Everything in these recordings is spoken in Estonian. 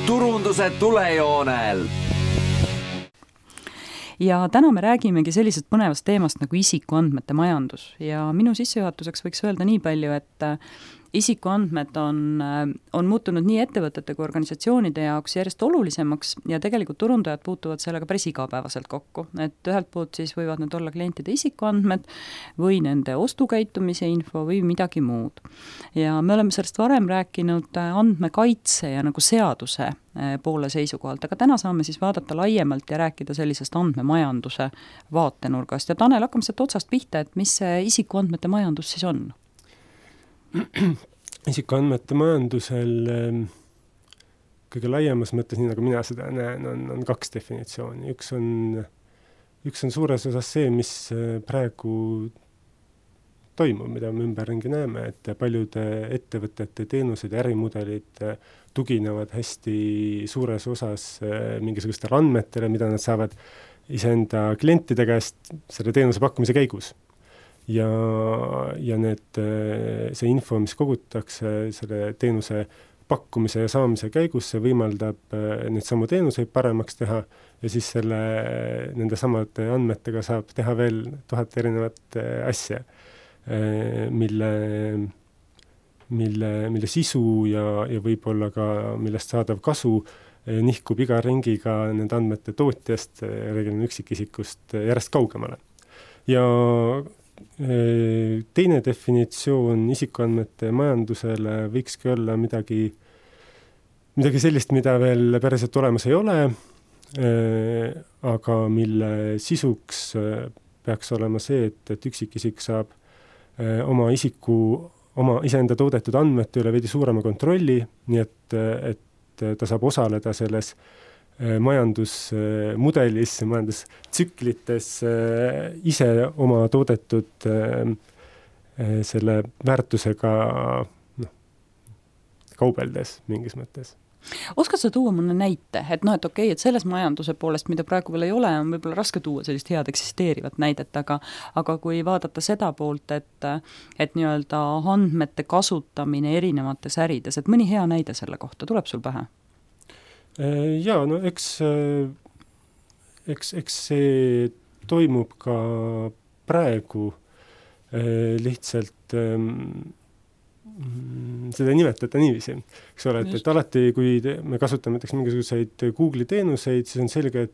turunduse tulejoonel. Ja täna me räägimegi sellisest põnevast teemast nagu isikuandmete majandus ja minu sissejuhatuseks võiks öelda nii palju, et isikuandmed on muutunud nii ettevõtete kui organisatsioonide jaoks järjest olulisemaks ja tegelikult turundajad puutuvad sellega päris igapäevaselt kokku. Et ühelt poolt siis võivad need olla klientide isikuandmed või nende ostukäitumise info või midagi muud. Ja me oleme sellest varem rääkinud andmekaitse ja nagu seaduse poole seisukohalt, aga täna saame siis vaadata laiemalt ja rääkida sellisest andmemajanduse vaatenurgast. Ja Tanel, hakkame sealt otsast pihta, et mis see isikuandmete majandus siis on? Isikuandmete majandusel kõige laiemas mõttes, nii nagu mina seda näen, on kaks definitsiooni. Üks on suures osas see, mis praegu toimub, mida me ümberringi näeme, et paljude ettevõtete teenused ja ärimudelid tuginevad hästi suures osas mingisugustele andmetele, mida nad saavad iseenda klientide käest selle teenuse pakkumise käigus. Ja see info, mis kogutakse selle teenuse pakkumise ja saamise käigus, see võimaldab neid samu teenuseid paremaks teha ja siis nende samade andmetega saab teha veel 1000 erinevat asja, mille sisu ja võib-olla ka millest saadav kasu nihkub iga ringiga nende andmete tootjast, reeglina üksikisikust järjest kaugemale. Ja teine definitsioon isikuandmete majandusele võikski olla midagi sellist, mida veel päriselt olemas ei ole, aga mille sisuks peaks olema see, et üksikisik saab oma iseenda toodetud andmete üle veidi suurema kontrolli, nii et ta saab osaleda selles majandusmudelis, majandustsüklites ise oma toodetud selle väärtusega kaubeldes mingis mõttes. Oskad sa tuua mulle näite, et et okei, et selles majanduse poolest, mida praegu veel ei ole, on võib-olla raske tuua sellist head eksisteerivat näidet, aga kui vaadata seda poolt, et nii-öelda andmete kasutamine erinevates ärides, et mõni hea näide selle kohta, tuleb sul pähe? Jaa, no eks see toimub ka praegu lihtsalt seda ei nimetata niiviisi, eks ole, et alati, kui me kasutame mingisuguseid Google'i teenuseid, siis on selge,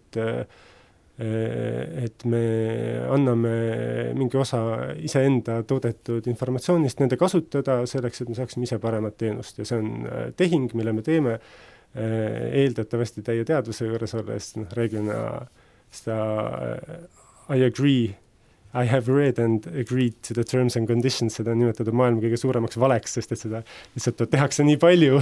et me anname mingi osa iseenda toodetud informatsioonist nende kasutada selleks, et me saaksime ise paremat teenust ja see on tehing, mille me teeme eeldatavasti teie teadvuse juures olles, reeglina seda I have read and agreed to the terms and conditions, seda nimetatud maailma kõige suuremaks valeks, sest et seda lihtsalt tehakse nii palju,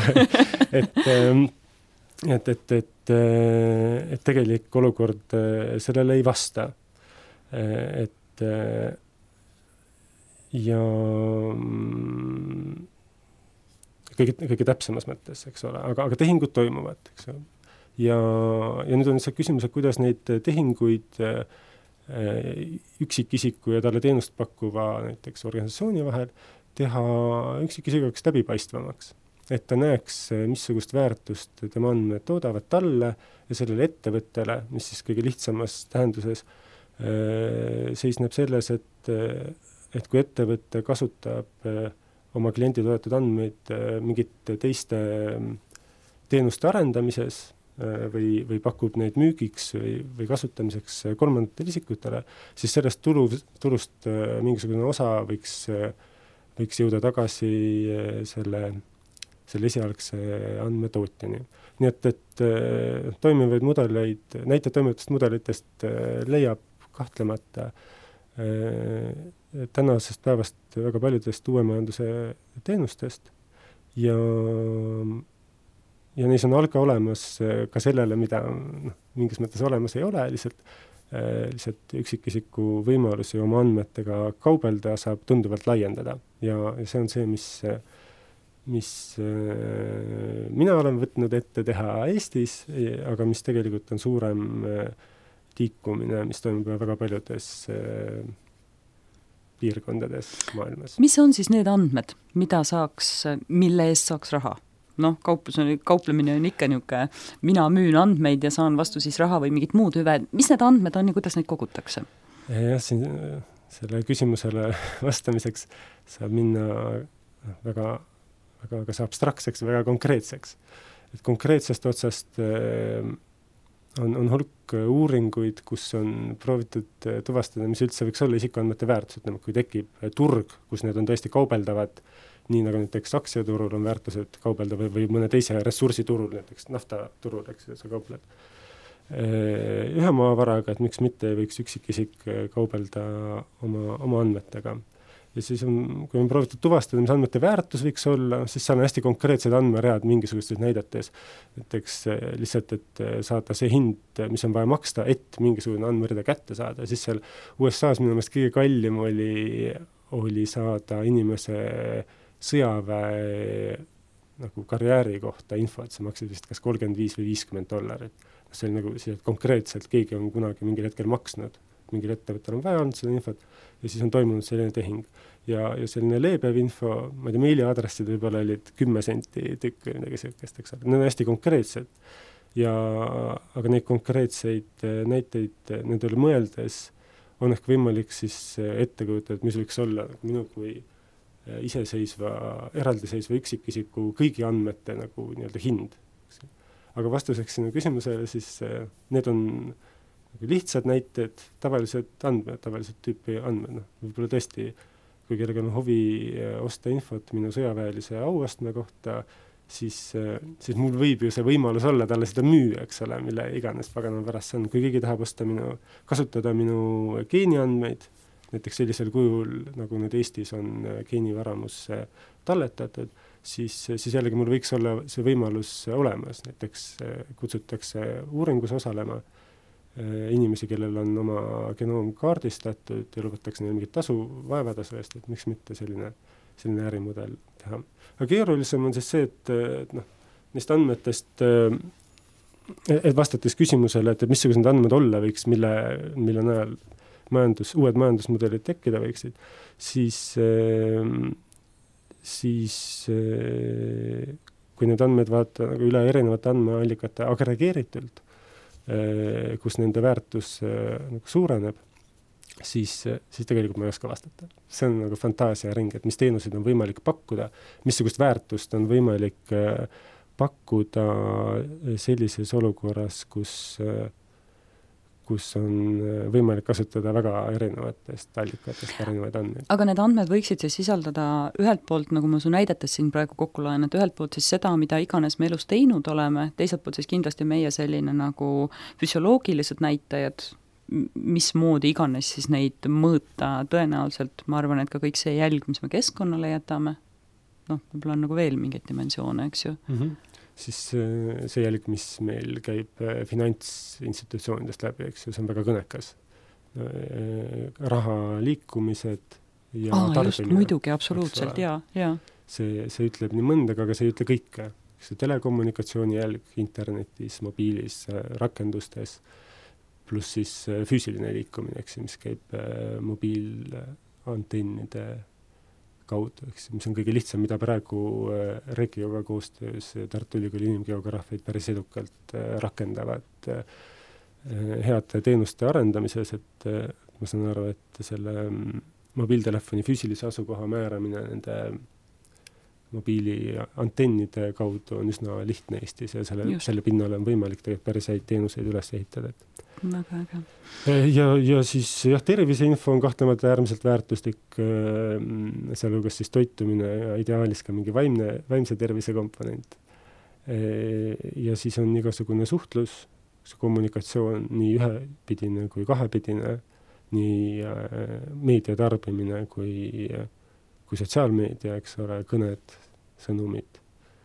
et tegelik olukord sellele ei vasta. Ja kõige täpsemas mõttes, eks ole, aga tehingud toimuvad, eks ole. Ja nüüd on see küsimus, et kuidas neid tehinguid üksikisiku ja talle teenust pakkuva näiteks organisatsiooni vahel teha üksikisikuks läbipaistvamaks. Et ta näeks, missugust väärtust tema andmed toodavad talle ja sellele ettevõttele, mis siis kõige lihtsamas tähenduses seisneb selles, et kui ettevõte kasutab oma kliendi toodetud andmeid mingite teiste teenuste arendamises või pakub neid müügiks või kasutamiseks kolmandatele isikutele, siis sellest tulust mingisugune osa võiks jõuda tagasi selle esialgse andmetootjani. Nii et toimivaid mudeleid, näited toimivatest mudelitest leiab kahtlemata tänasest päevast väga paljudest uuemajanduse teenustest ja neis on alga olemas ka sellele, mida mingis mõttes olemas ei ole, lihtsalt üksikisiku võimalusi oma andmetega kaubelda saab tunduvalt laiendada ja see on see, mis mina olen võtnud ette teha Eestis, aga mis tegelikult on suurem tiikumine, mis toimub väga paljudes piirkondades maailmas. Mis on siis need andmed, mille eest saaks raha? kauplemine on ikka niisugune, mina müün andmeid ja saan vastu siis raha või mingit muud hüve. Mis need andmed on ja kuidas neid kogutakse? Jah, siin selle küsimusele vastamiseks saab minna väga abstraktseks, väga konkreetseks. Et konkreetsest otsast on hulk uuringuid, kus on proovitud tuvastada, mis üldse võiks olla isikuandmete väärtus, et kui tekib turg, kus need on tõesti kaubeldavad, nii nagu näiteks aktsiaturul on väärtused kaubeldavad või mõne teise ressursiturul, näiteks naftaturul, eks sa kaupled ühe maavaraga, et miks mitte võiks üksikisik kaubelda oma andmetega. Ja siis kui on proovitud tuvastada, mis andmete väärtus võiks olla, siis seal on hästi konkreetsed andmeread mingisugustes näidates. Näiteks lihtsalt, et saada see hind, mis on vaja maksta, et mingisugune andmerida kätte saada. Ja siis seal USA-s minu meelest kõige kallim oli saada inimese sõjaväe nagu karjääri kohta info, et see maksid vist kas $35 või $50. See oli nagu siia konkreetselt, keegi on kunagi mingil hetkel maksnud, mingil ettevõttel on vaja olnud seda infot ja siis on toimunud selline tehing. Ja selline leebev info, ma ei tea, meiliaadressid võib-olla olid 10 senti tükk või midagi sellist, eks. Need on hästi konkreetsed. Aga neid konkreetseid näiteid nendele mõeldes on ehk võimalik siis ette kujutada, et mis võiks olla minu kui eraldiseisva üksikisiku kõigi andmete nagu nii-öelda hind. Aga vastuseks sinu küsimusele, siis need on nagu lihtsad näited, tavalised tüüpi andmed. Võib-olla tõesti, kui kellelgi on huvi osta infot minu sõjaväelise auastme kohta, siis mul võib ju see võimalus olla talle seda müüa, eks ole, mille iganes paganama pärast see on. Kui keegi tahab kasutada minu geeniandmeid, näiteks sellisel kujul, nagu nüüd Eestis on geenivaramusse talletatud, siis jällegi mul võiks olla see võimalus olemas. Näiteks kutsutakse uuringus osalema inimesi, kellel on oma genoom kaardistatud ja lubatakse neil mingit vaevatasu eest, et miks mitte selline ärimudel teha. Aga keerulisem on siis see, et neist andmetest, et vastates küsimusele, et missugused andmed olla võiks, mille najal uued majandusmudelid tekkida võiksid, siis kui need andmed vaata nagu üle erinevate andmeallikate agregeeritult, kus nende väärtus nagu suureneb, siis tegelikult ma ei oska vastata. See on nagu fantaasiaring, et mis teenuseid on võimalik pakkuda, missugust väärtust on võimalik pakkuda sellises olukorras, kus on võimalik kasutada väga erinevatest allikatest erinevaid andmeid. Aga need andmed võiksid siis sisaldada ühelt poolt, nagu ma su näidetes siin praegu kokku loen, et ühelt poolt siis seda, mida iganes me elus teinud oleme, teiselt poolt siis kindlasti meie selline nagu füsioloogilised näitajad, mismoodi iganes siis neid mõõta tõenäoliselt, ma arvan, et ka kõik see jälg, mis me keskkonnale jätame, võib-olla on nagu veel mingeid dimensioone, eks ju. Siis see jälg, mis meil käib finantsinstitutsioonidest läbi, eks ju, see on väga kõnekas. Raha liikumised ja tarbimine. Just, muidugi, absoluutselt, jaa. See ütleb nii mõndagi, aga see ei ütle kõike. See telekommunikatsiooni jälg internetis, mobiilis, rakendustes, pluss siis füüsiline liikumine, eks, mis käib mobiilantennide kaudu, eks, mis on kõige lihtsam, mida praegu Regioga koostöös Tartu Ülikooli inimgeograafid päris edukalt rakendavad heade teenuste arendamises, et ma saan aru, et selle mobiiltelefoni füüsilise asukoha määramine nende mobiiliantennide kaudu on üsna lihtne Eestis ja selle pinnale on võimalik tegelikult päris häid teenuseid üles ehitada. Väga äge. Ja siis terviseinfo on kahtlemata äärmiselt väärtuslik, sealhulgas siis toitumine ja ideaalis ka mingi vaimse tervise komponent. Ja siis on igasugune suhtlus, kommunikatsioon nii ühepidine kui kahepidine, nii meedia tarbimine kui sotsiaalmeedia, eks ole, kõned, sõnumid.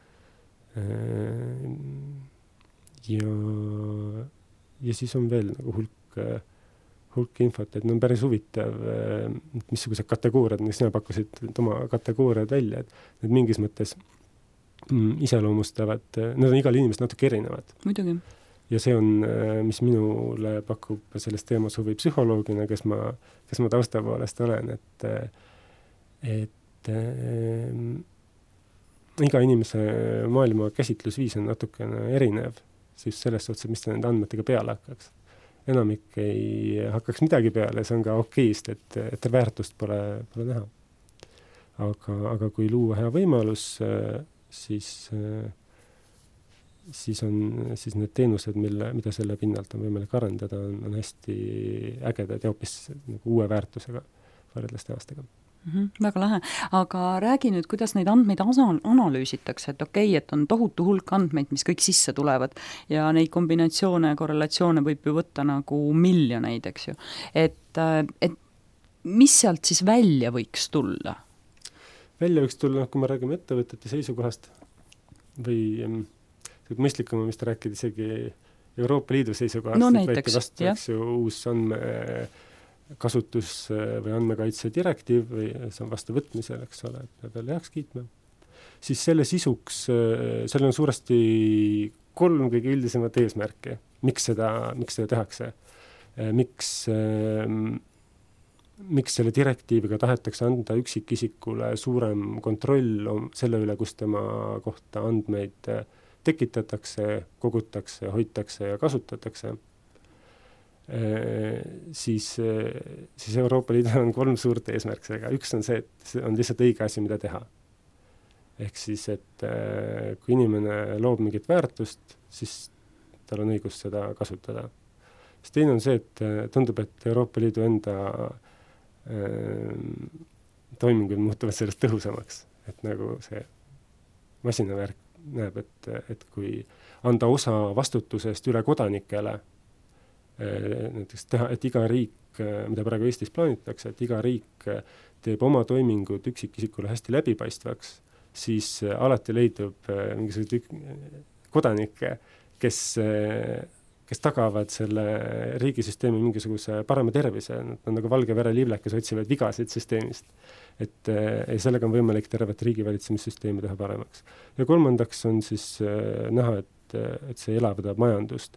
Ja siis on veel nagu hulk infot, et on päris huvitav, missugused kategooriad, mis sina pakkusid oma kategooriad välja, et need mingis mõttes iseloomustavad, need on igal inimest natuke erinevad. Muidugi. Ja see on, mis minule pakub selles teemas huvi psühholoogina, kes ma tausta poolest olen, et iga inimese maailma käsitlusviis on natukene erinev, siis selles suhtes, mis ta nende andmetega peale hakkaks. Enamik ei hakkaks midagi peale, see on ka okeist, et väärtust pole näha. Aga kui luua hea võimalus, siis need teenused, mida selle pinnalt on võimalik arendada, on hästi ägedad ja hoopis nagu uue väärtusega võrreldes tänastega. Väga lahe, aga räägi nüüd, kuidas neid andmeid analüüsitakse, et okei, et on tohutu hulk andmeid, mis kõik sisse tulevad ja neid kombinatsioone ja korrelatsioone võib ju võtta nagu miljoneid, eks ju. Et mis sealt siis välja võiks tulla? Välja võiks tulla, kui me räägime ettevõtete seisukohast või mõistlikuma, mis ta rääkida isegi Euroopa Liidu seisukohast, no, et võeti vastu, eks ju, uus kasutus- või andmekaitse direktiiv või see on vastu võtmisel, eks ole, et peab jälle heaks kiitma. Siis selle sisuks, seal on suuresti 3 kõige üldisemat eesmärki. Miks seda tehakse? Miks selle direktiiviga tahetakse anda üksikisikule suurem kontroll selle üle, kus tema kohta andmeid tekitatakse, kogutakse, hoitakse ja kasutatakse? Siis Euroopa Liidul on 3 suurt eesmärksega. Üks on see, et see on lihtsalt õige asi, mida teha. Ehk siis, et kui inimene loob mingit väärtust, siis tal on õigus seda kasutada. Siis teine on see, et tundub, et Euroopa Liidu enda toimingud muutuvad sellest tõhusamaks. Et nagu see masinavärk näeb, et kui anda osa vastutusest üle kodanikele, näiteks teha, et iga riik, mida praegu Eestis plaanitakse, et iga riik teeb oma toimingud üksikisikule hästi läbipaistvaks, siis alati leidub mingisugused kodanikke, kes tagavad selle riigisüsteemi mingisuguse parema tervise, nad on nagu valge vereliivlek, kes otsivad vigasid süsteemist. Et sellega on võimalik tervet riigivalitsemissüsteemi teha paremaks. Ja kolmandaks on siis näha, et see elavdab majandust,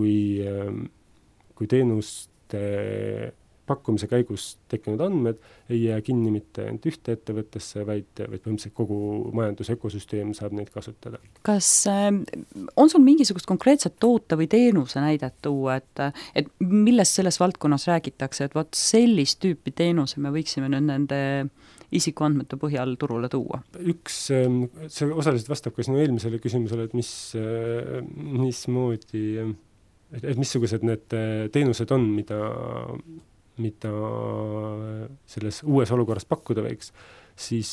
kui teenuste pakkumise käigus tekkinud andmed ei jää kinni mitte ainult ühte ettevõttesse, vaid põhimõtteliselt kogu majandusökosüsteem saab neid kasutada. Kas on sul mingisugust konkreetset toote või teenuse näidet tuua, et millest selles valdkonnas räägitakse, et vot sellist tüüpi teenuse me võiksime nüüd nende isikuandmete põhjal turule tuua? See osaliselt vastab ka sinu eelmisele küsimusele, et mismoodi et missugused need teenused on, mida selles uues olukorras pakkuda võiks, siis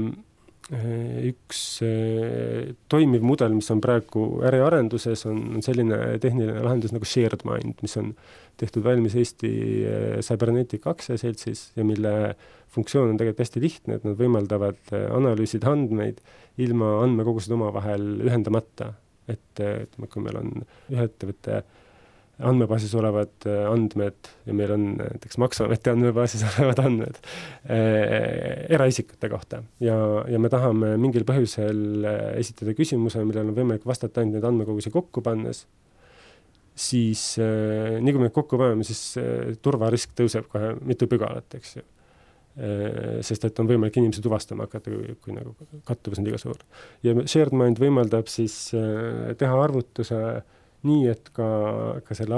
üks toimiv mudel, mis on praegu äriarenduses, on selline tehniline lahendus nagu Shared Mind, mis on tehtud valmis Eesti Cybernetica aktsiaseltsis ja mille funktsioon on tegelikult hästi lihtne, et nad võimaldavad analüüsida andmeid ilma andmekogused omavahel ühendamata. Et kui meil on ühe ettevõtte andmebaasis olevad andmed ja meil on näiteks Maksuameti andmebaasis olevad andmed eraisikute kohta ja me tahame mingil põhjusel esitada küsimuse, millel on võimalik vastata ainult need andmekogusi kokku pannes, siis nii kui me kokku paneme, siis turvarisk tõuseb kohe mitu pügalat, eks ju. Sest et on võimalik inimesi tuvastama hakata, kui nagu kattuvus on liiga suur. Ja Shared Mind võimaldab siis teha arvutuse nii, et ka selle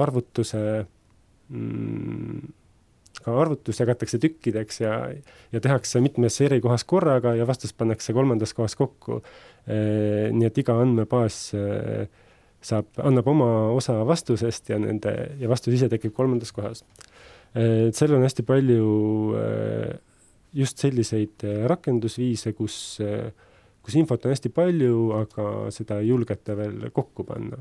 arvutus jagatakse tükkideks ja tehakse mitmes eri kohas korraga ja vastus pannakse 3. kohas kokku. Nii et iga andmebaas annab oma osa vastusest ja vastus ise tekib 3. kohas. Seal on hästi palju just selliseid rakendusviise, kus infot on hästi palju, aga seda ei julgeta veel kokku panna.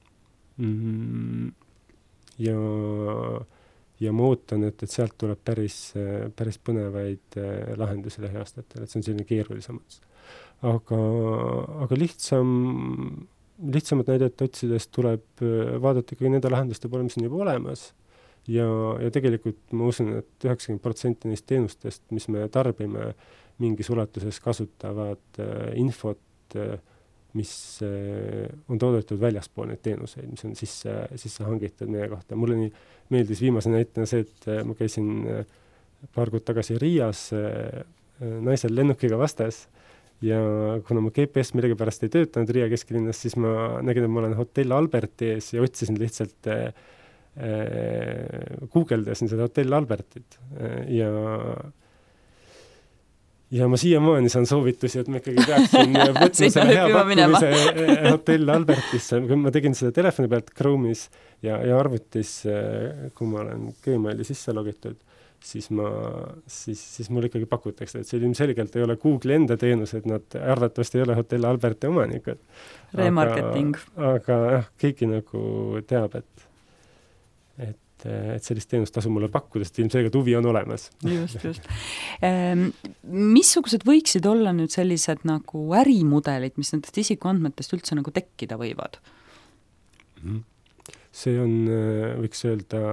Ja ma ootan, et sealt tuleb päris põnevaid lahendusi lähiaastatel, et see on selline keerulisemaks. Aga lihtsamat näidet otsides tuleb vaadata ikkagi nende lahenduste poole, mis on juba olemas. Ja tegelikult ma usun, et 90% neist teenustest, mis me tarbime, mingis ulatuses kasutavad infot, mis on toodetud väljaspool neid teenuseid, mis on sisse hangitud meie kohta. Mulle nii meeldis viimase näitena see, et ma käisin paar kuud tagasi Riias naisel lennukiga vastas ja kuna mu GPS millegipärast ei töötanud Riia kesklinnas, siis ma nägin, et ma olen Hotell Alberti ees ja otsisin lihtsalt guugeldasin seda Hotell Albertit ja ma siiamaani saan soovitusi, et ma ikkagi peaksin võtma selle hea pakkumise Hotell Albertisse. Ma tegin seda telefoni pealt Chrome'is ja arvutis, kui ma olen Gmaili sisse logitud, siis mul ikkagi pakutakse, et see ilmselgelt ei ole Google'i enda teenus, et nad arvatavasti ei ole Hotell Alberti omanikud. Remarketing. Aga keegi nagu teab, et sellist teenust tasu mulle pakkuda, sest ilmselgelt huvi on olemas. Just. Missugused võiksid olla nüüd sellised nagu ärimudelid, mis nendest isikuandmetest üldse nagu tekkida võivad? See on, võiks öelda,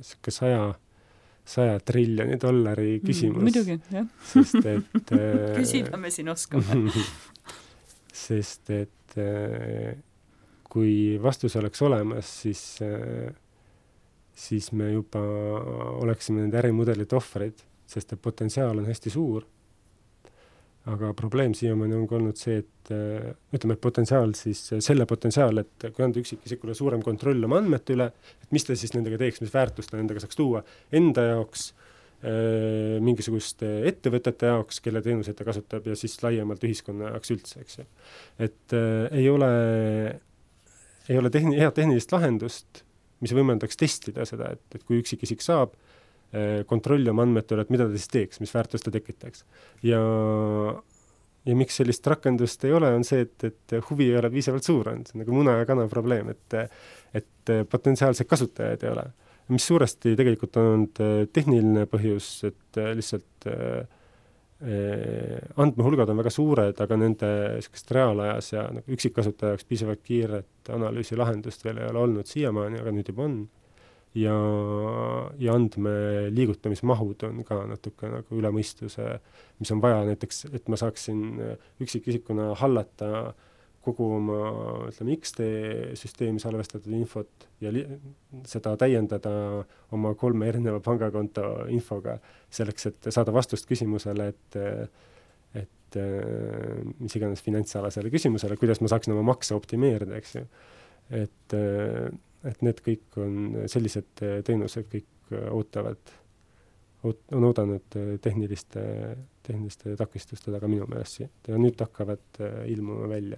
100 triljoni dollari küsimus. Muidugi, jah. Sest et küsida me siin oskame. Sest et kui vastus oleks olemas, siis me juba oleksime nende ärimudelite ohvrid, sest et potentsiaal on hästi suur. Aga probleem siiamaani on olnud see, et ütleme, et potentsiaal siis, selle potentsiaal, et kui anda üksikisikule suurem kontroll oma andmete üle, et mis ta siis nendega teeks, mis väärtust ta nendega saaks tuua enda jaoks, mingisuguste ettevõtete jaoks, kelle teenuseid ta kasutab ja siis laiemalt ühiskonna jaoks üldse, eks ju. Et ei ole head tehnilist lahendust, mis võimaldaks testida seda, et kui üksikisik saab kontrolli oma andmete üle, et mida ta siis teeks, mis väärtust ta tekitaks. Ja miks sellist rakendust ei ole, on see, et huvi ei ole piisavalt suur on. See on nagu muna ja kana probleem, et potentsiaalseid kasutajaid ei ole. Mis suuresti tegelikult on tehniline põhjus, et lihtsalt andmehulgad on väga suured, aga nende reaalajas ja üksikkasutajaks piisavalt kiiret analüüsi lahendust veel ei ole olnud siiamaani, aga nüüd juba on. Ja andme liigutamismahud on ka natuke nagu üle mõistuse, mis on vaja näiteks, et ma saaksin üksikisikuna hallata kogu oma, ütleme, XT-süsteemi salvestatud infot ja seda täiendada oma 3 erineva pangakonto infoga selleks, et saada vastust küsimusele, et mis iganes finantsalasele küsimusele, kuidas ma saaksin oma makse optimeerida, eks ju. Et need kõik on sellised teenused, kõik on oodanud tehniliste takistuste taga minu meelest ja nüüd hakkavad ilmuma välja.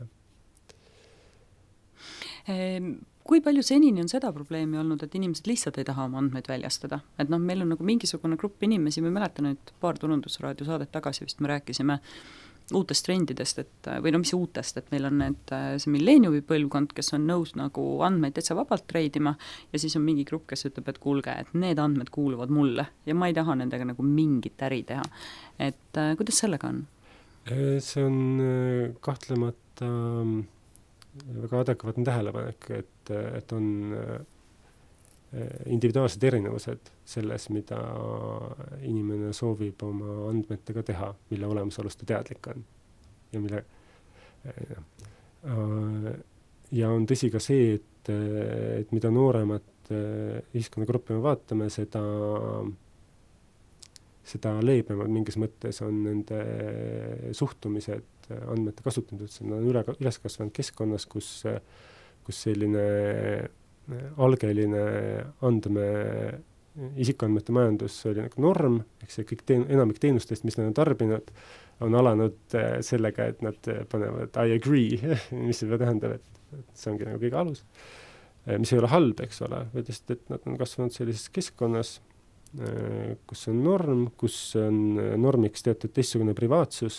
Kui palju senini on seda probleemi olnud, et inimesed lihtsalt ei taha oma andmeid väljastada? Et meil on nagu mingisugune grupp inimesi, me mäletan nüüd paar Turundusraadio saadet tagasi vist me rääkisime uutest trendidest, mis uutest, et meil on see milleeniumi põlvkond, kes on nõus nagu andmeid täitsa vabalt treidima ja siis on mingi grupp, kes ütleb, et kuulge, et need andmed kuuluvad mulle ja ma ei taha nendega nagu mingit äri teha. Et kuidas sellega on? See on kahtlemata väga adekvaatne tähelepanek, et on individuaalsed erinevused selles, mida inimene soovib oma andmetega teha, mille olemasolust ta teadlik on. Ja on tõsi ka see, et mida nooremat ühiskonnagruppi me vaatame, seda leebemad mingis mõttes on nende suhtumised andmete kasutamised. Nad on üles kasvanud keskkonnas, kus selline algeline isikuandmete majandus oli nagu norm, eks see kõik enamik teenustest, mis nad on tarbinud, on alanud sellega, et nad panevad I agree, mis seda tähendab, et see ongi nagu kõige alus, mis ei ole halb, eks ole, et nad on kasvanud sellises keskkonnas, kus on norm, kus on normiks teatud teistsugune privaatsus,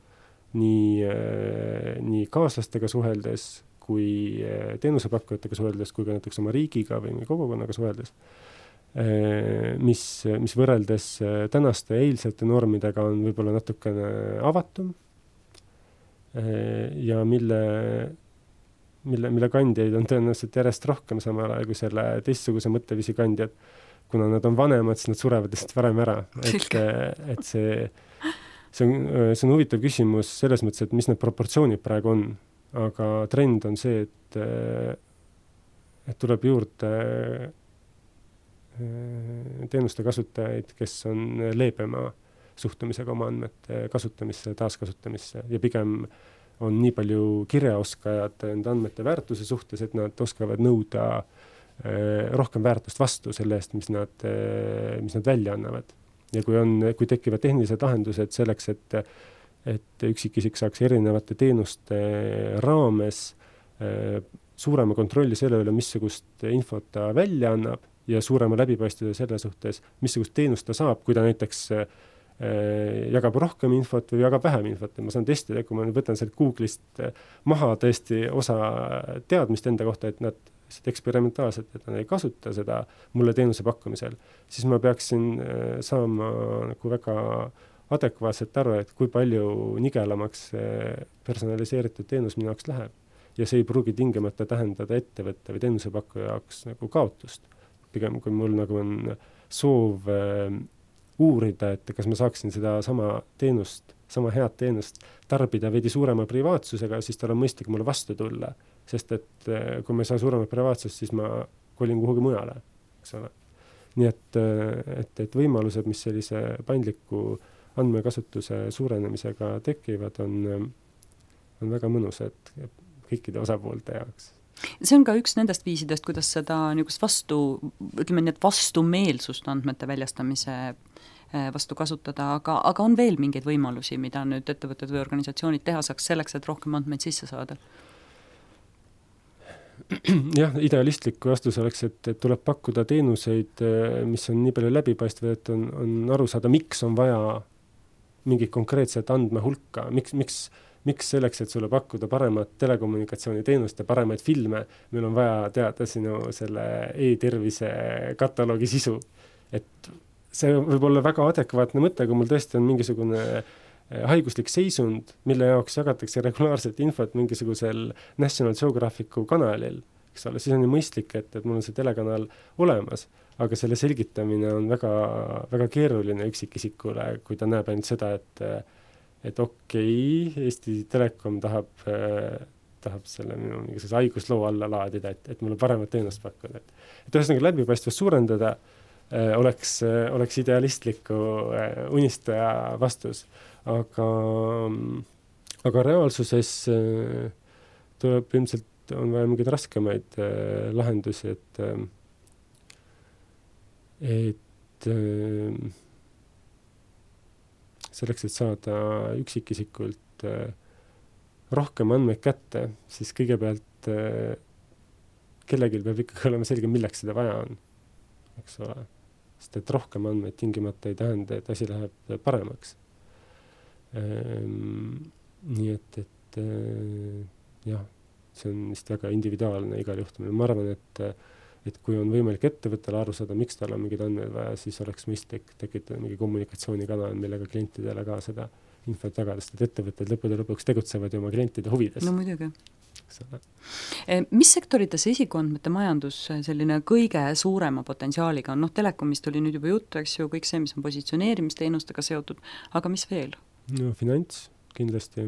nii kaaslastega suheldes, kui teenusepakkujatega suheldes, kui ka näiteks oma riigiga või kogukonnaga suheldes, mis võrreldes tänaste eilsete normidega on võib-olla natukene avatum ja mille kandjaid on tõenäoliselt järjest rohkem samal ajal kui selle teistsuguse mõtteviisi kandjad, kuna nad on vanemad, siis nad surevad lihtsalt varem ära. Et see on huvitav küsimus selles mõttes, et mis need proportsioonid praegu on. Aga trend on see, et tuleb juurde teenuste kasutajaid, kes on leebema suhtumisega oma andmete kasutamisse, taaskasutamisse ja pigem on nii palju kirjaoskajad enda andmete väärtuse suhtes, et nad oskavad nõuda rohkem väärtust vastu selle eest, mis nad välja annavad. Ja kui tekivad tehnilised lahendused selleks, et üksikisik saaks erinevate teenuste raames suurema kontrolli selle üle, missugust infot ta välja annab ja suurema läbipaistvuse selle suhtes, missugust teenust ta saab, kui ta näiteks jagab rohkem infot või jagab vähem infot. Ma saan testida, kui ma võtan sealt Google'ist maha tõesti osa teadmist enda kohta, et nad eksperimentaalselt, et nad ei kasuta seda mulle teenuse pakkumisel, siis ma peaksin saama nagu väga adekvaatselt aru, et kui palju nigelamaks personaliseeritud teenus minu jaoks läheb. Ja see ei pruugi tingimata tähendada ettevõtte või teenusepakkuja jaoks nagu kaotust. Pigem kui mul nagu on soov uurida, et kas ma saaksin seda sama head teenust tarbida veidi suurema privaatsusega, siis tal on mõistlik mulle vastu tulla. Sest et kui ma ei saa suuremat privaatsust, siis ma kolin kuhugi mujale. Eks ole. Nii et võimalused, mis sellise paindliku andmekasutuse suurenemisega tekivad, on väga mõnusad kõikide osapoolte jaoks. See on ka üks nendest viisidest, kuidas seda vastumeelsust andmete väljastamise vastu kasutada, aga on veel mingeid võimalusi, mida nüüd ettevõtted või organisatsioonid teha saaks selleks, et rohkem andmeid sisse saada? Jah, idealistlik vastus oleks, et tuleb pakkuda teenuseid, mis on nii palju läbipaistvad, et on aru saada, miks on vaja mingit konkreetset andmehulka, miks selleks, et sulle pakkuda paremat telekommunikatsiooniteenust ja paremaid filme, meil on vaja teada sinu selle e-tervise kataloogi sisu. Et see võib olla väga adekvaatne mõte, kui mul tõesti on mingisugune haiguslik seisund, mille jaoks jagatakse regulaarset infot mingisugusel National Geographicu kanalil. Eks ole, siis on ju mõistlik, et mul on see telekanal olemas, aga selle selgitamine on väga, väga keeruline üksikisikule, kui ta näeb ainult seda, et okei, Eesti Telekom tahab selle minu mingisuguse haigusloo alla laadida, et mulle paremat teenust pakkuda. Et ühesõnaga läbipaistvust suurendada oleks idealistliku unistaja vastus. Aga reaalsuses tuleb ilmselt on vaja mingeid raskemaid lahendusi, et selleks, et saada üksikisikult rohkem andmeid kätte, siis kõigepealt kellelgi peab ikkagi olema selge, milleks seda vaja on. Eks ole. Sest et rohkem andmeid tingimata ei tähenda, et asi läheb paremaks. Nii et jah, see on vist väga individuaalne igal juhtumil. Ma arvan, et kui on võimalik ettevõttele aru saada, miks tal on mingid andmeid vaja, siis oleks mõistlik tekitada mingi kommunikatsioonikanal, millega klientidele ka seda infot jagada, sest et ettevõtted lõpuks tegutsevad ju oma klientide huvides. No muidugi. Mis sektorites isikuandmete majandus selline kõige suurema potentsiaaliga on? Telekomist oli nüüd juba juttu, eks ju, kõik see, mis on positsioneerimisteenustega seotud, aga mis veel? No finants kindlasti.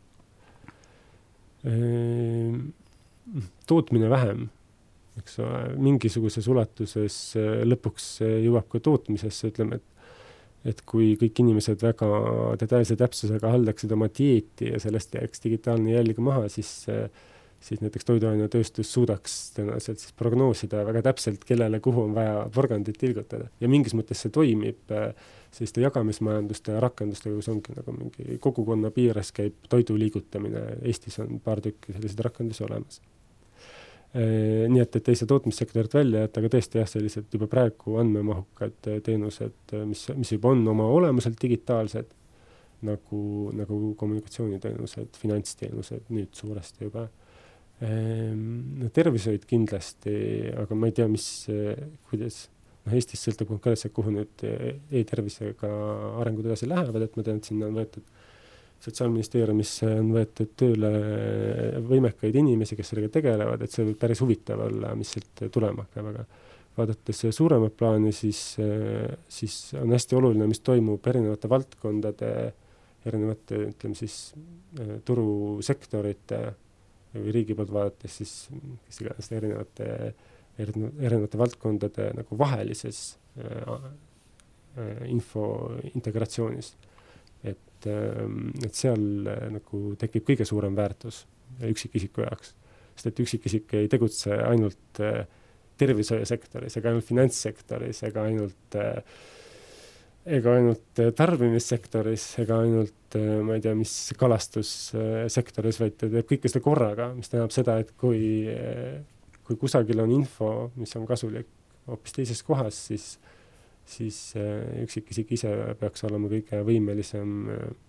Tootmine vähem, eks ole, mingisuguses ulatuses lõpuks jõuab ka tootmisesse, ütleme, et kui kõik inimesed väga detailse täpsusega haldaksid oma dieeti ja sellest jääks digitaalne jälg maha, siis näiteks toiduainetööstus suudaks tõenäoliselt siis prognoosida väga täpselt, kellele kuhu on vaja porgandit tilgutada. Ja mingis mõttes see toimib selliste jagamismajanduste ja rakendustega, kus ongi nagu mingi kogukonna piires käib toidu liigutamine. Eestis on paar tükki sellised rakendusi olemas. Nii et ei see tootmissektorit välja, aga tõesti jah, sellised juba praegu andmemahukad teenused, mis juba on oma olemuselt digitaalsed, nagu kommunikatsiooniteenused, finantsteenused, nüüd suuresti juba. Tervishoid kindlasti, aga ma ei tea, kuidas Eestis sõltub konkreetselt, kuhu nüüd e-tervisega arengud edasi lähevad, et ma tean, et sinna on võetud Sotsiaalministeeriumisse on võetud tööle võimekaid inimesi, kes sellega tegelevad, et see võib päris huvitav olla, mis sealt tulema hakkab, aga vaadates suuremat plaani, siis on hästi oluline, mis toimub erinevate valdkondade, erinevate, ütleme siis, turusektorite või riigi poolt vaadates siis kes iganes erinevate valdkondade nagu vahelises info integratsioonis. Et seal nagu tekib kõige suurem väärtus üksikisiku jaoks, sest et üksikisik ei tegutse ainult tervishoiusektoris ega ainult finantssektoris ega ainult tarbimissektoris ega ainult, ma ei tea, mis kalastussektoris, vaid ta teeb kõike seda korraga, mis tähendab seda, et kui kusagil on info, mis on kasulik hoopis teises kohas, siis üksikisik ise peaks olema kõige võimelisem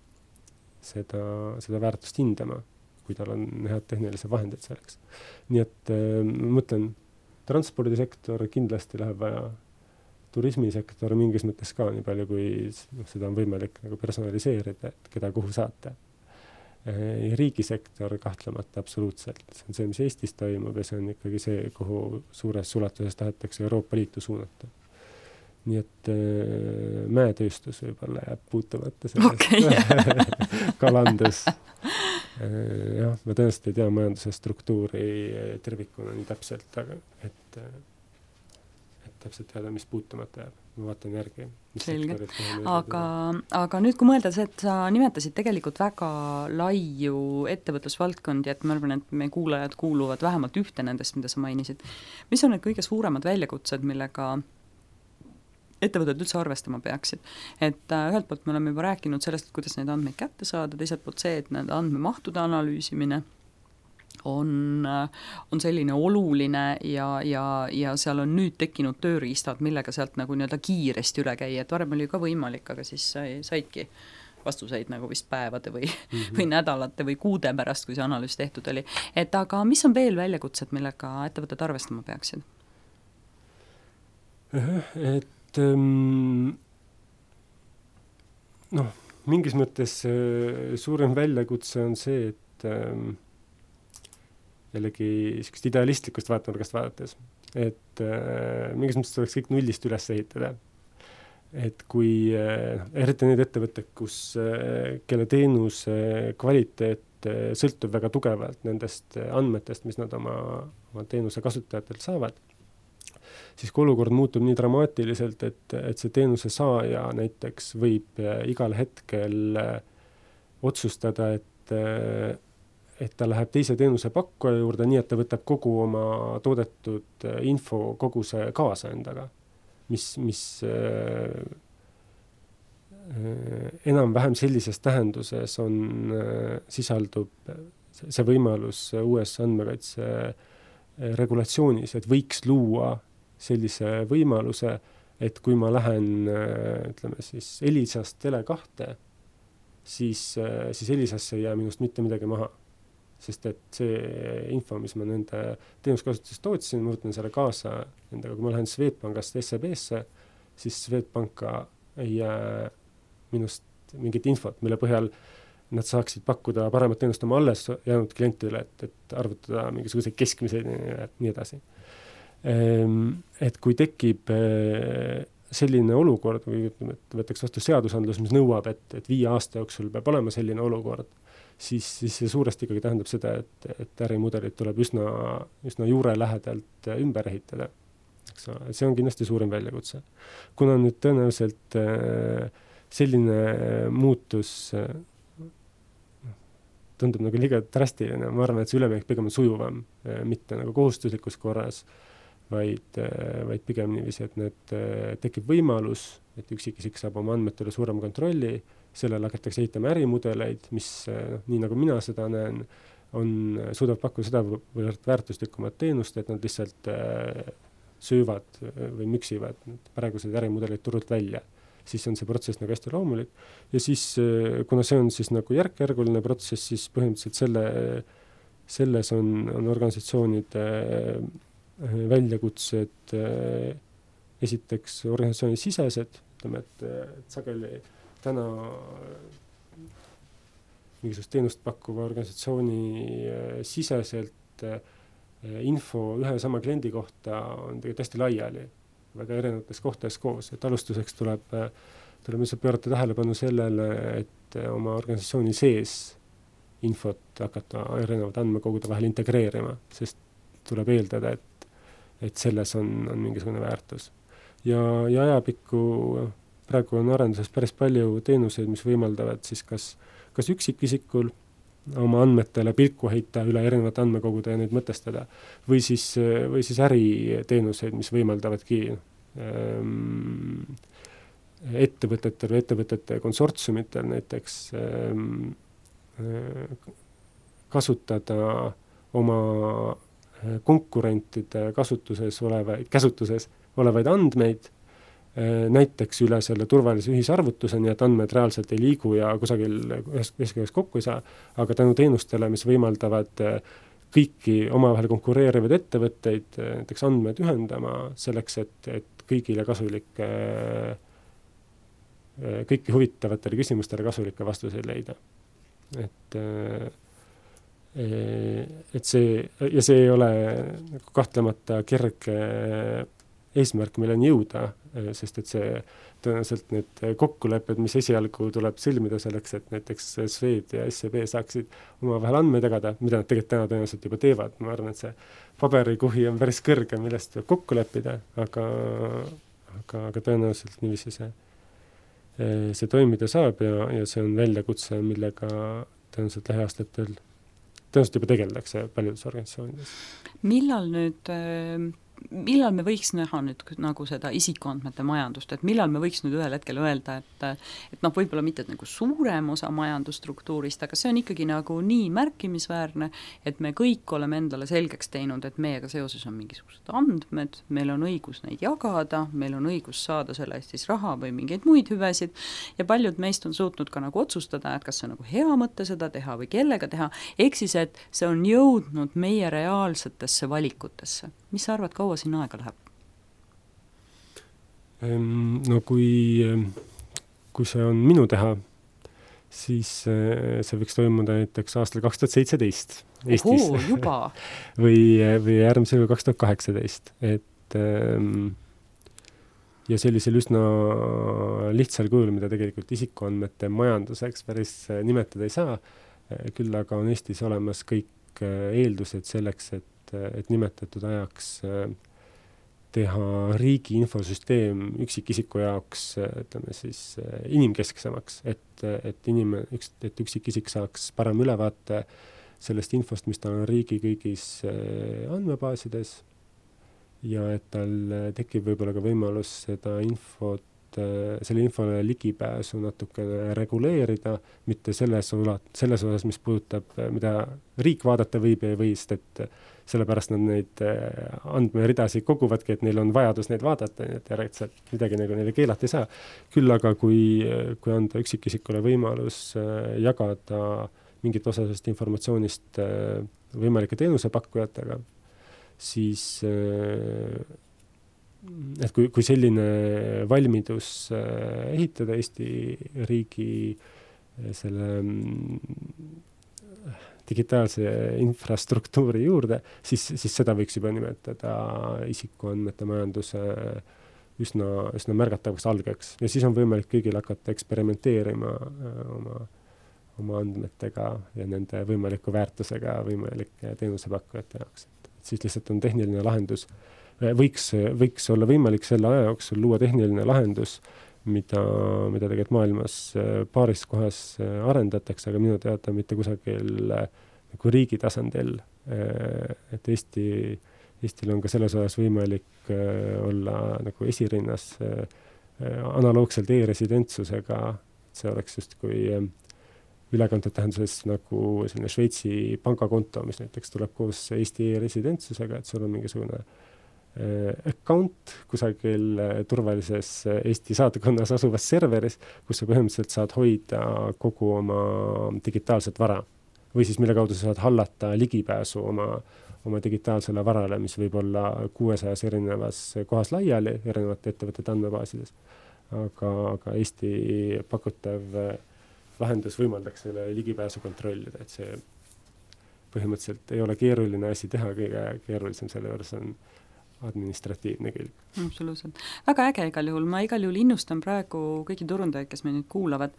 seda väärtust hindama, kui tal on head tehnilised vahendid selleks. Nii et mõtlen, transpordisektor kindlasti läheb vaja, turismisektor mingis mõttes ka, nii palju kui seda on võimalik nagu personaliseerida, et keda kuhu saata. Riigisektor kahtlemata absoluutselt. See on see, mis Eestis toimub ja see on ikkagi see, kuhu suures ulatuses tahetakse Euroopa Liitu suunata. Nii et mäetööstus võib-olla jääb puutumata sellest. Kalandus. Jah, ma tõenäoliselt ei tea majanduse struktuuri tervikuna nii täpselt, aga et täpselt teada, mis puutumata jääb. Ma vaatan järgi. Selge. Aga nüüd, kui mõelda see, et sa nimetasid tegelikult väga laiu ettevõtlusvaldkondi, et ma arvan, et meie kuulajad kuuluvad vähemalt ühte nendest, mida sa mainisid. Mis on need kõige suuremad väljakutsed, millega ettevõtted üldse arvestama peaksid? Et ühelt poolt me oleme juba rääkinud sellest, kuidas neid andmeid kätte saada, teiselt poolt see, et need andmemahtude analüüsimine on selline oluline ja seal on nüüd tekkinud tööriistad, millega sealt nagu nii-öelda kiiresti üle käia, et varem oli ka võimalik, aga siis saidki vastuseid nagu vist päevade või nädalate või kuude pärast, kui see analüüs tehtud oli. Et aga mis on veel väljakutsed, millega ettevõtted arvestama peaksid? Et mingis mõttes suurem väljakutse on see, et jällegi niisugust idealistlikust vaatenurgast vaadates, et mingis mõttes tuleks kõik nullist üles ehitada. Et kui eriti need ettevõtted, kelle teenuse kvaliteet sõltub väga tugevalt nendest andmetest, mis nad oma teenuse kasutajatelt saavad, siis kui olukord muutub nii dramaatiliselt, et see teenuse saaja näiteks võib igal hetkel otsustada, et ta läheb teise teenuse pakkuja juurde, nii et ta võtab kogu oma toodetud info koguse kaasa endaga, mis enam-vähem sellises tähenduses sisaldub see võimalus uues andmekaitse regulatsioonis, et võiks luua sellise võimaluse, et kui ma lähen, ütleme siis, Elisast Tele2, siis Elisasse ei jää minust mitte midagi maha. Sest et see info, mis ma nende teenuskasutusest tootsin, ma võtan selle kaasa endaga, kui ma lähen Swedbankast SEB-sse, siis Swedbanka ei jää minust mingit infot, mille põhjal nad saaksid pakkuda paremat teenust oma alles jäänud klientidele, et arvutada mingisuguseid keskmiseid ja nii edasi. Et kui tekib selline olukord, või võtaks vastu seadusandlus, mis nõuab, et 5 aasta jooksul peab olema selline olukord, siis see suuresti ikkagi tähendab seda, et ärimudelid tuleb üsna juure lähedalt ümber ehitada. See on kindlasti suurem väljakutse. Kuna nüüd tõenäoliselt selline muutus tundub nagu liiga drastiline, ma arvan, et see üleminek pigem on sujuvam, mitte nagu kohustuslikus korras, vaid pigem niiviisi, et need tekib võimalus, et üksikisik saab oma andmetele suurema kontrolli, sellele hakatakse ehitama ärimudeleid, mis, nii nagu mina seda näen, suudab pakkuda seda väärtuslikumat teenust, et nad lihtsalt söövad või müksivad praegused ärimudelid turult välja. Siis on see protsess nagu hästi loomulik. Ja siis, kuna see on siis nagu järk-järguline protsess, siis põhimõtteliselt selles on organisatsioonide väljakutsed esiteks organisatsiooni sisesed, ütleme, et sageli täna mingisugust teenust pakkuva organisatsiooni siseselt info ühe sama kliendi kohta on tegelikult hästi laiali, väga erinevates kohtades koos, et alustuseks tuleb lihtsalt pöörata tähelepanu sellele, et oma organisatsiooni sees infot hakata erinevate andmekogude vahel integreerima, sest tuleb eeldada, et selles on mingisugune väärtus. Ja ajapikku praegu on arenduses päris palju teenuseid, mis võimaldavad siis kas üksikisikul oma andmetele pilku heita üle erinevate andmekogude ja neid mõtestada, või siis äriteenuseid, mis võimaldavadki ettevõtetel või ettevõtete konsortsiumitel näiteks kasutada oma konkurentide käsutuses olevaid andmeid näiteks üle selle turvalise ühisarvutuse, nii et andmed reaalselt ei liigu ja kusagil ühes kokku ei saa, aga tänu teenustele, mis võimaldavad kõiki omavahel konkureerivaid ettevõtteid näiteks andmed ühendama selleks, et kõigile kasulike, kõiki huvitavatele küsimustele kasulikke vastuseid leida. Et see ei ole kahtlemata kerge eesmärk, milleni jõuda, sest et see tõenäoliselt need kokkulepped, mis esialgu tuleb sõlmida selleks, et näiteks Swed ja SEB saaksid omavahel andmeid jagada, mida nad tegelikult täna tõenäoliselt juba teevad. Ma arvan, et see paberikuhi on päris kõrge, millest tuleb kokku leppida, aga tõenäoliselt niiviisi see toimida saab ja see on väljakutse, millega tõenäoliselt lähiaastatel tõenäoliselt juba tegeldakse paljudes organisatsioonides. Millal me võiks näha nüüd nagu seda isikuandmete majandust, et millal me võiks nüüd ühel hetkel öelda, et võib-olla mitte nagu suurem osa majandusstruktuurist, aga see on ikkagi nagu nii märkimisväärne, et me kõik oleme endale selgeks teinud, et meiega seoses on mingisugused andmed, meil on õigus neid jagada, meil on õigus saada selle eest siis raha või mingeid muid hüvesid ja paljud meist on suutnud ka nagu otsustada, et kas see on nagu hea mõte seda teha või kellega teha, ehk siis, et see on jõudnud meie reaalsetesse valikutesse. Mis sa arvad, kaua siin aega läheb? No kui see on minu teha, siis see võiks toimuda näiteks aastal 2017 Eestis. Ohoo, juba! või järgmisel 2018. Ja sellisel üsna lihtsal kujul, mida tegelikult isikuandmete majanduseks päris nimetada ei saa, küll aga on Eestis olemas kõik eeldused selleks, et nimetatud ajaks teha riigi infosüsteem üksikisiku jaoks, ütleme siis, inimkesksemaks, et üksikisik saaks parem ülevaate sellest infost, mis tal on riigi kõigis andmebaasides ja et tal tekib võib-olla ka võimalus seda infot, selle infole ligipääsu natuke reguleerida, mitte selles osas, mis puudutab, mida riik vaadata võib ja või, sest et sellepärast nad neid andmeridasid koguvadki, et neil on vajadus neid vaadata, nii et järelikult midagi nagu neile keelata ei saa. Küll aga kui anda üksikisikule võimalus jagada mingit osasest informatsioonist võimalike teenusepakkujatega, siis et kui selline valmidus ehitada Eesti riigi selle digitaalse infrastruktuuri juurde, siis seda võiks juba nimetada isikuandmete majanduse üsna märgatavaks algeks. Ja siis on võimalik kõigil hakata eksperimenteerima oma andmetega ja nende võimaliku väärtusega võimalike teenusepakkujate jaoks. Siis lihtsalt on tehniline lahendus. Võiks olla võimalik selle aja jooksul luua tehniline lahendus, mida tegelikult maailmas paaris kohas arendatakse, aga minu teada mitte kusagil nagu riigi tasandil. Et Eestil on ka selles osas võimalik olla nagu esirinnas analoogselt e-residentsusega. See oleks just kui ülekantud tähenduses nagu selline Šveitsi pangakonto, mis näiteks tuleb koos Eesti e-residentsusega, et sul on mingisugune account kusagil turvalises Eesti saatkonnas asuvas serveris, kus sa põhimõtteliselt saad hoida kogu oma digitaalset vara. Või siis mille kaudu sa saad hallata ligipääsu oma digitaalsele varale, mis võib olla 600 erinevas kohas laiali, erinevate ettevõtete andmebaasides. Aga Eesti pakutav lahendus võimaldaks selle ligipääsu kontrollida, et see põhimõtteliselt ei ole keeruline asi teha, kõige keerulisem selle juures on administratiivne külg. Absoluutselt. Väga äge igal juhul, ma igal juhul innustan praegu kõigi turundajaid, kes me nüüd kuulavad,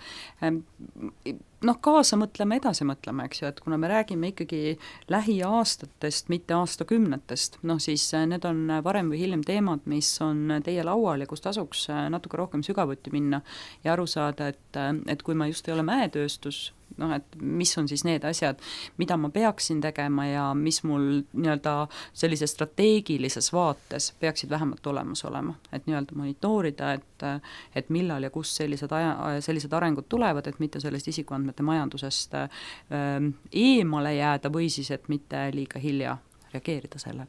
kaasa mõtlema, edasi mõtlema, eks ju, et kuna me räägime ikkagi lähiaastatest, mitte aastakümnetest, siis need on varem või hiljem teemad, mis on teie laual ja kus tasuks natuke rohkem sügavuti minna ja aru saada, et kui ma just ei ole mäetööstus, et mis on siis need asjad, mida ma peaksin tegema ja mis mul nii-öelda sellises strateegilises vaates peaksid vähemalt olemas olema, et nii-öelda monitoorida, et millal ja kus sellised arengud tulevad, et mitte sellest isikuandmete majandusest eemale jääda või siis, et mitte liiga hilja reageerida sellele.